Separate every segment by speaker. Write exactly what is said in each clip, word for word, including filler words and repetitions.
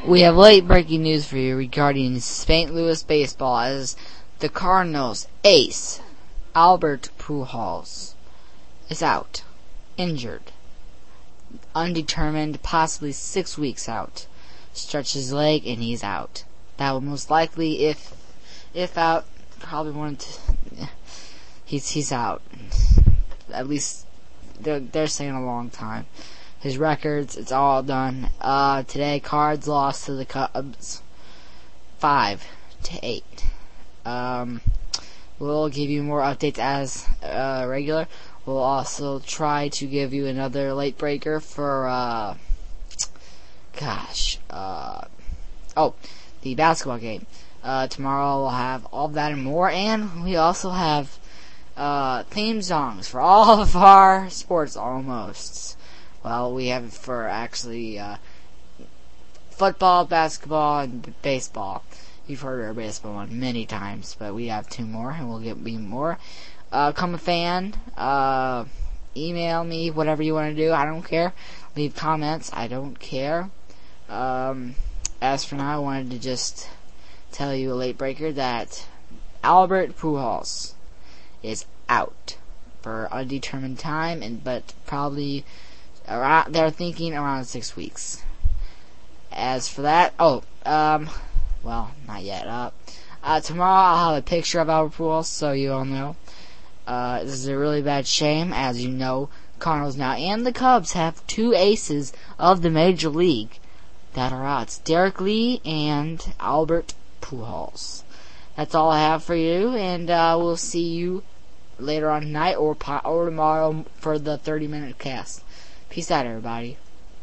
Speaker 1: We have late breaking news for you regarding Saint Louis baseball as the Cardinals ace Albert Pujols is out, injured, undetermined, possibly six weeks out. Stretches his leg and he's out. That will most likely, if if out, probably one to, he's he's out. At least they're they're saying a long time. His records, it's all done. Uh, today, Cards lost to the Cubs, five to eight. Um, we'll give you more updates as uh, regular. We'll also try to give you another late breaker for, uh, gosh, uh, oh, the basketball game. Uh, tomorrow we'll have all of that and more, and we also have uh, theme songs for all of our sports almost. Well, we have it for actually uh, football, basketball, and baseball. You've heard our baseball one many times, but we have two more, and we'll get me more. Uh, come a fan, uh, email me, whatever you want to do, I don't care. Leave comments, I don't care. Um, as for now, I wanted to just tell you a late breaker that Albert Pujols is out for undetermined time, and but probably around, they're thinking around six weeks. As for that, oh, um, well, not yet. Uh, uh, tomorrow I'll have a picture of Albert Pujols, so you all know. Uh, this is a really bad shame, as you know, Cardinals now and the Cubs have two aces of the Major League that are out. It's Derek Lee and Albert Pujols. That's all I have for you, and uh, we'll see you later on tonight or po- or tomorrow for the thirty minute cast. Peace out, everybody.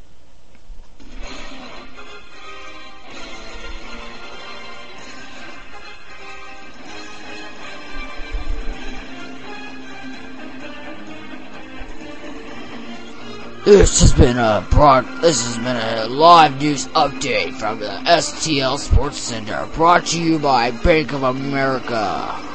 Speaker 1: This has been a broad. This has been a live news update from the S T L Sports Center, brought to you by Bank of America.